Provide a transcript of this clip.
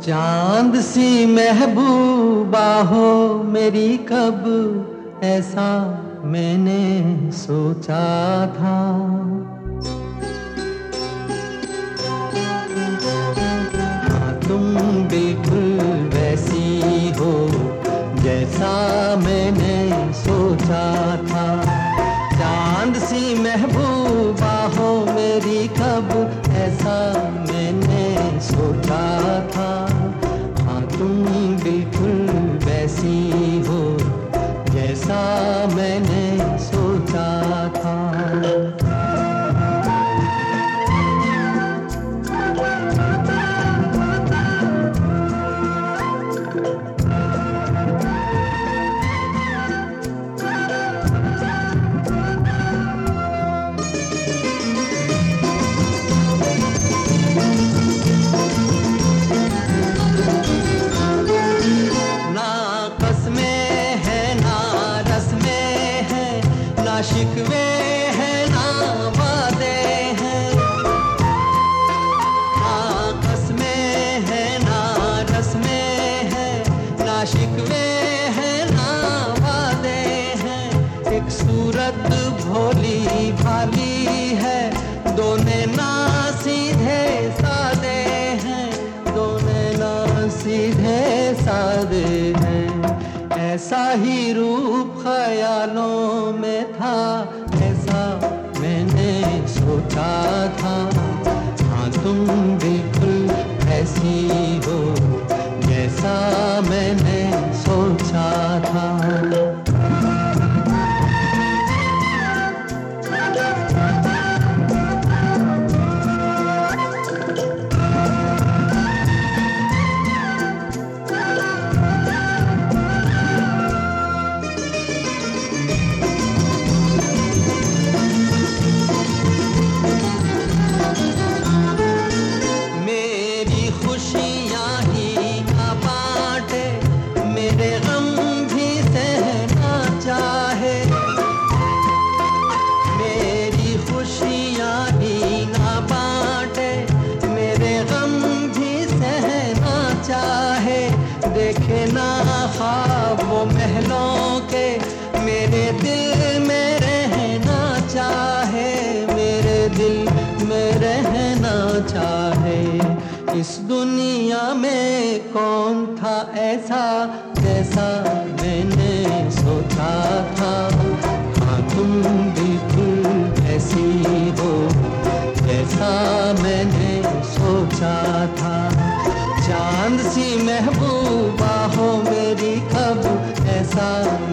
चांद सी महबूबा हो मेरी कब ऐसा मैंने सोचा था। हाँ तुम बिल्कुल वैसी हो जैसा मैंने सोचा था। चांद सी महबूबा हो मेरी कब ऐसा मैंने सोचा था। हाँ तुम बिल्कुल वैसी हो जैसा मैंने सोचा था। शिकवे हैं ना वादे हैं, ना कसमें हैं ना रस्में हैं, ना शिकवे हैं ना वादे हैं। एक सूरत भोली भाली है, दो नैना सीधे सादे हैं, दो नैना सीधे सादे हैं। ऐसा ही रूप ख्यालों में था, ऐसा मैंने सोचा था। हाँ तुम बिल्कुल ऐसी हो जैसा मैंने सोचा था। देखे ना ख्वाब वो महलों के, मेरे दिल में रहना चाहे, मेरे दिल में रहना चाहे। इस दुनिया में कौन था ऐसा जैसा मैंने सोचा था। हाँ तुम बिल्कुल ऐसी हो जैसा मैंने सोचा था। चांद सी महबूबा हो मेरी कब ऐसा